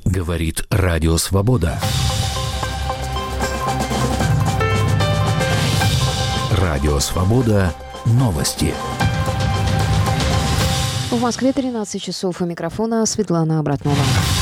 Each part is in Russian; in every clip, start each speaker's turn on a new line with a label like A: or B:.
A: Говорит Радио Свобода. Радио Свобода. Новости.
B: В Москве 13 часов. У микрофона Светлана Абратнова.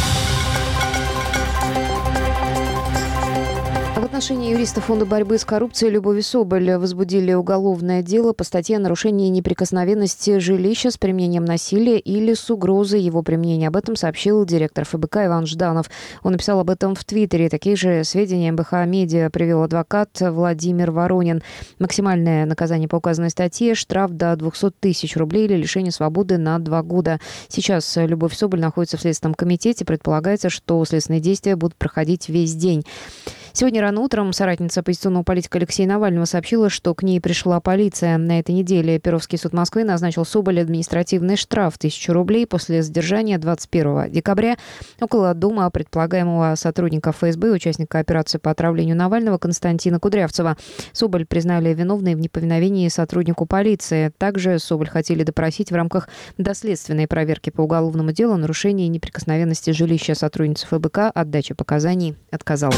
B: В отношении юриста Фонда борьбы с коррупцией Любови Соболь возбудили уголовное дело по статье о нарушении неприкосновенности жилища с применением насилия или с угрозой его применения. Об этом сообщил директор ФБК Иван Жданов. Он написал об этом в Твиттере. Такие же сведения МБХ Медиа привел адвокат Владимир Воронин. Максимальное наказание по указанной статье – штраф до 200 тысяч рублей или лишение свободы на 2 года. Сейчас Любовь Соболь находится в Следственном комитете. Предполагается, что следственные действия будут проходить весь день. Сегодня рано утром соратница оппозиционного политика Алексея Навального сообщила, что к ней пришла полиция. На этой неделе Перовский суд Москвы назначил Соболь административный штраф в 1000 рублей после задержания 21 декабря около дома предполагаемого сотрудника ФСБ, участника операции по отравлению Навального Константина Кудрявцева. Соболь признали виновной в неповиновении сотруднику полиции. Также Соболь хотели допросить в рамках доследственной проверки по уголовному делу о нарушении неприкосновенности жилища. Сотрудница ФБК от дачи показаний отказалась.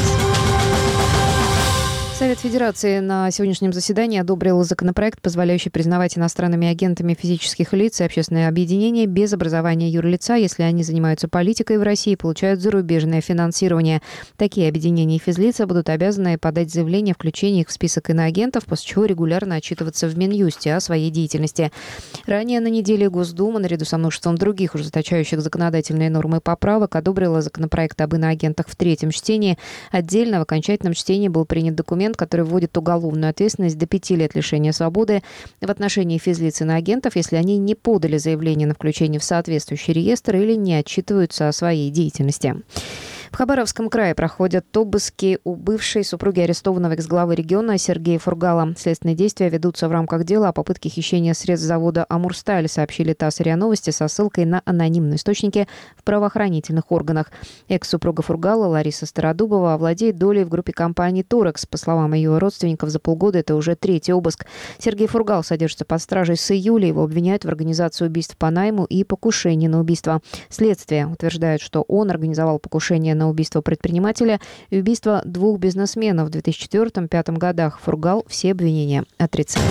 B: Совет Федерации на сегодняшнем заседании одобрил законопроект, позволяющий признавать иностранными агентами физических лиц и общественные объединения без образования юрлица, если они занимаются политикой в России и получают зарубежное финансирование. Такие объединения и физлица будут обязаны подать заявление о включении их в список иноагентов, после чего регулярно отчитываться в Минюсте о своей деятельности. Ранее на неделе Госдума, наряду со множеством других ужесточающих законодательные нормы поправок, одобрила законопроект об иноагентах в 3-м чтении. Отдельно в окончательном чтении был принят документ, который вводит уголовную ответственность до 5 лет лишения свободы в отношении физлиц и иноагентов, если они не подали заявление на включение в соответствующий реестр или не отчитываются о своей деятельности. В Хабаровском крае проходят обыски у бывшей супруги арестованного экс-главы региона Сергея Фургала. Следственные действия ведутся в рамках дела о попытке хищения средств завода «Амурсталь», сообщили ТАСС и РИА Новости со ссылкой на анонимные источники в правоохранительных органах. Экс-супруга Фургала Лариса Стародубова владеет долей в группе компании «Торекс». По словам ее родственников, за полгода это уже 3-й обыск. Сергей Фургал содержится под стражей с июля. Его обвиняют в организации убийств по найму и покушении на убийство. Следствие утверждает, что он организовал покушение на убийство предпринимателя и убийство 2 бизнесменов в 2004-2005 годах. Фургал все обвинения отрицает.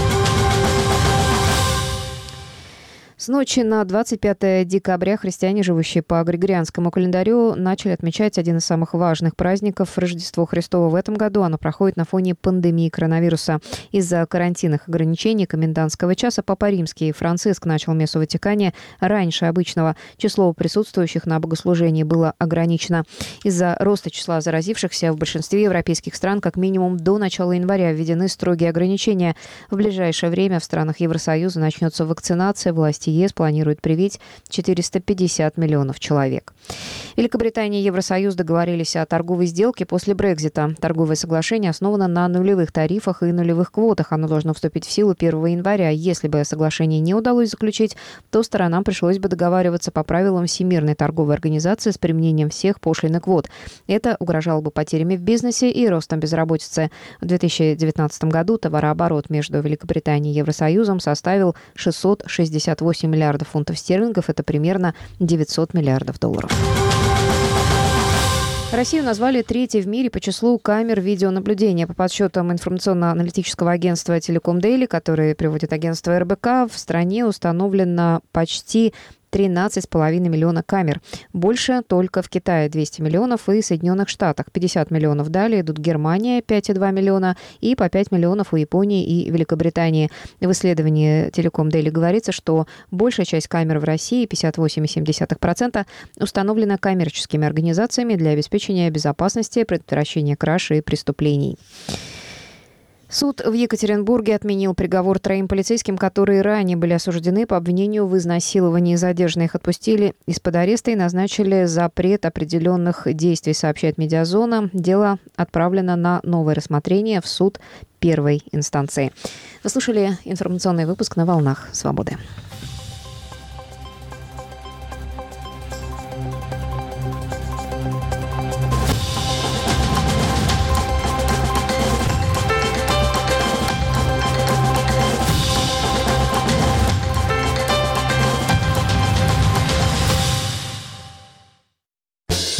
B: С ночи на 25 декабря христиане, живущие по григорианскому календарю, начали отмечать один из самых важных праздников – Рождество Христово. В этом году оно проходит на фоне пандемии коронавируса. Из-за карантинных ограничений комендантского часа Папа Римский Франциск начал мессу Ватикане раньше обычного. Число присутствующих на богослужении было ограничено. Из-за роста числа заразившихся в большинстве европейских стран как минимум до начала января введены строгие ограничения. В ближайшее время в странах Евросоюза начнется вакцинация. Власти ЕС планирует привить 450 миллионов человек. Великобритания и Евросоюз договорились о торговой сделке после Брексита. Торговое соглашение основано на нулевых тарифах и нулевых квотах. Оно должно вступить в силу 1 января. Если бы соглашение не удалось заключить, то сторонам пришлось бы договариваться по правилам Всемирной торговой организации с применением всех пошлин и квот. Это угрожало бы потерями в бизнесе и ростом безработицы. В 2019 году товарооборот между Великобританией и Евросоюзом составил 668 миллиардов фунтов стерлингов. Это примерно 900 миллиардов долларов. Россию назвали 3-й в мире по числу камер видеонаблюдения. По подсчетам информационно-аналитического агентства «Телеком Дейли», которое приводит агентство РБК, в стране установлено почти 13,5 миллиона камер. Больше только в Китае 200 миллионов и Соединенных Штатах 50 миллионов. Далее идут Германия 5,2 миллиона и по 5 миллионов у Японии и Великобритании. В исследовании Телеком Дейли говорится, что большая часть камер в России, 58,7%, установлена коммерческими организациями для обеспечения безопасности, предотвращения краж и преступлений. Суд в Екатеринбурге отменил приговор 3 полицейским, которые ранее были осуждены по обвинению в изнасиловании. Задержанных их отпустили из-под ареста и назначили запрет определенных действий, сообщает «Медиазона». Дело отправлено на новое рассмотрение в суд 1-й инстанции. Вы слушали информационный выпуск на «Волнах Свободы».